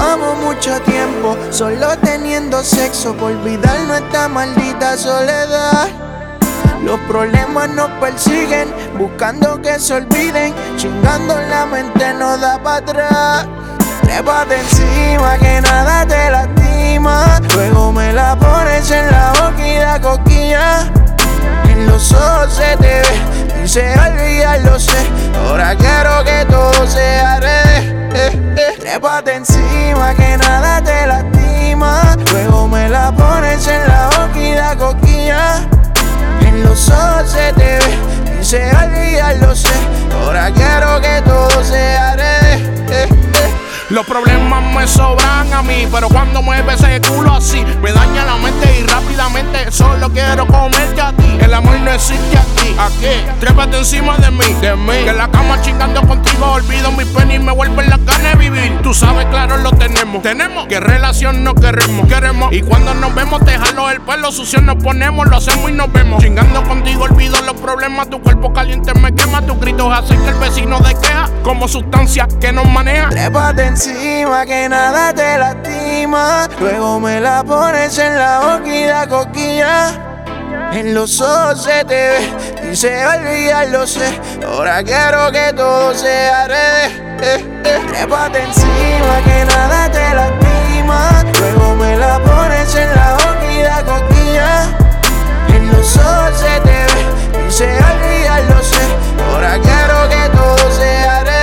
Llevamos mucho tiempo solo teniendo sexo por olvidar nuestra maldita soledad. Los problemas nos persiguen, buscando que se olviden, chingando la mente no da para atrás. Trépate encima que nada te lastima, luego me la pones en la boca y da cosquilla. En los ojos se te ve y se olvida, lo sé, ahora quiero que todo sea real. Trépate encima que nada te lastima, luego me la pones en la boca y da cosquilla. En los ojos se te ve y se olvida, lo sé, ahora quiero que todo sea real. Los problemas me sobran a mí, pero cuando mueve ese culo así me daña la mente y rápidamente solo quiero comerte a ti. El amor no existe aquí, trépate encima de mí, que en la cama chingando contigo olvido mi pena y me vuelven las ganas de vivir. Tú sabes, claro, lo tenemos, que relación no queremos, y cuando nos vemos te jalo el pelo sucio, nos ponemos, lo hacemos y nos vemos. Chingando contigo olvido los problemas, tu cuerpo caliente me quema, tus gritos hacen que el vecino desqueja como sustancia que nos maneja. Trépate encima que nada te lastima, luego me la pones en la boca y da cosquilla. En los ojos se te ve y se olvida, lo sé, ahora quiero que todo sea real. Trépate encima que nada te lastima, luego me la pones en la boca y da cosquilla. En los ojos se te ve y se olvida, lo sé, ahora quiero que todo sea real.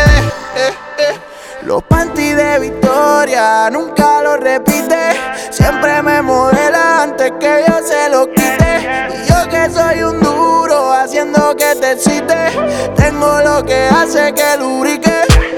Los panties de Victoria nunca lo repite, siempre me modela antes que yo se lo quite. Y yo que soy un duro haciendo que te excite, tengo lo que hace que lubrique.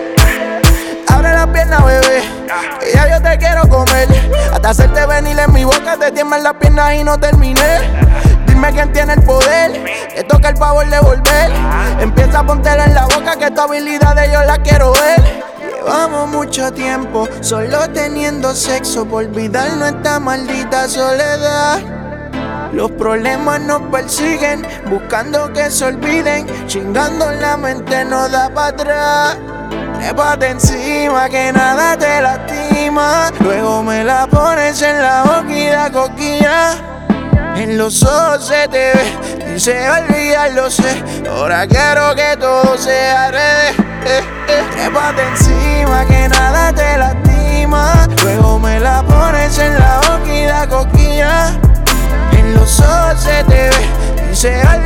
Abre la pierna, bebé, que ya yo te quiero comer, hasta hacerte venir en mi boca, te tiemblan las piernas y no terminé. Dime quién tiene el poder, te toca el favor de volver. Empieza a pontela en la boca que tu habilidad yo la quiero ver. Llevamos mucho tiempo solo teniendo sexo por olvidar nuestra maldita soledad. Los problemas nos persiguen, buscando que se olviden, chingando la mente no da para atrás. Trépate encima que nada te lastima, luego me la pones en la boca y da cosquilla. En los ojos se te ve y se olvida, lo sé, ahora quiero que todo sea real. Trépate encima que nada te lastima, luego me la pones en la boca y da cosquilla. En los ojos se te ve y se olvida.